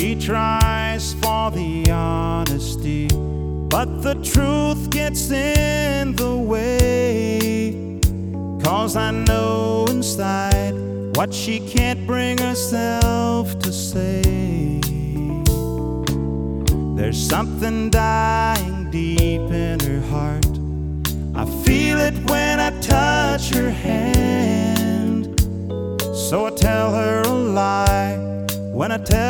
She tries for the honesty, but the truth gets in the way. 'Cause I know inside what she can't bring herself to say. There's something dying deep in her heart. I feel it when I touch her hand. So I tell her a lie when I tell